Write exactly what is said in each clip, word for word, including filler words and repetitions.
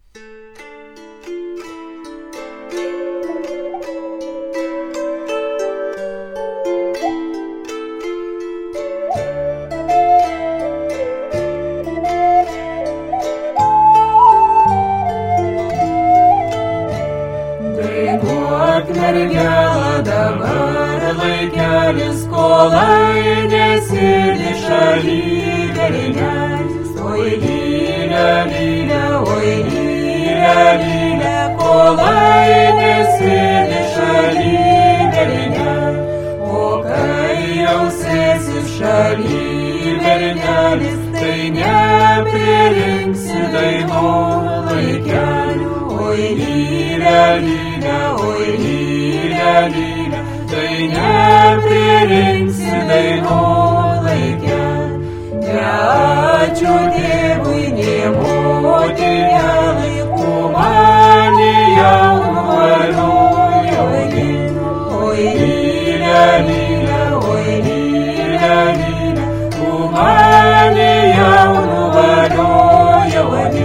Mergelą dabar laikelis, kol ainėsi šaly velnelis. Oi lylė, lylė, oi lylė, lylė, kol ainėsi šaly velnelis. O kai jau sėsis šaly velnelis, tai nepririnksi daino laikelių. Oi lylė, lylė, oi lylė, lylė, tai nepririnksi daino laikelių. Ne ačiū Dievui, nė motinė laiku mane jau nuvaliojo. Oi lylė, lylė, oi lylė, lylė, tu mane jau nuvaliojo.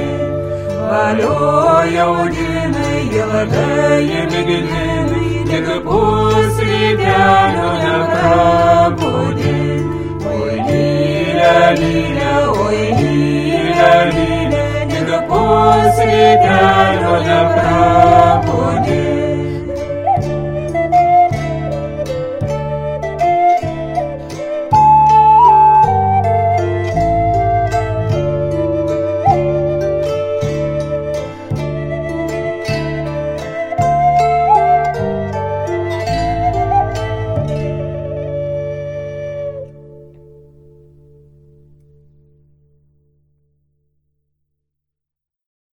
Valiojo dinai, ilgai mėginai, tik pusrytelio neprabudė. Oi lylė, lylė, oi lylė, lylė, tik pusrytelio neprabudė.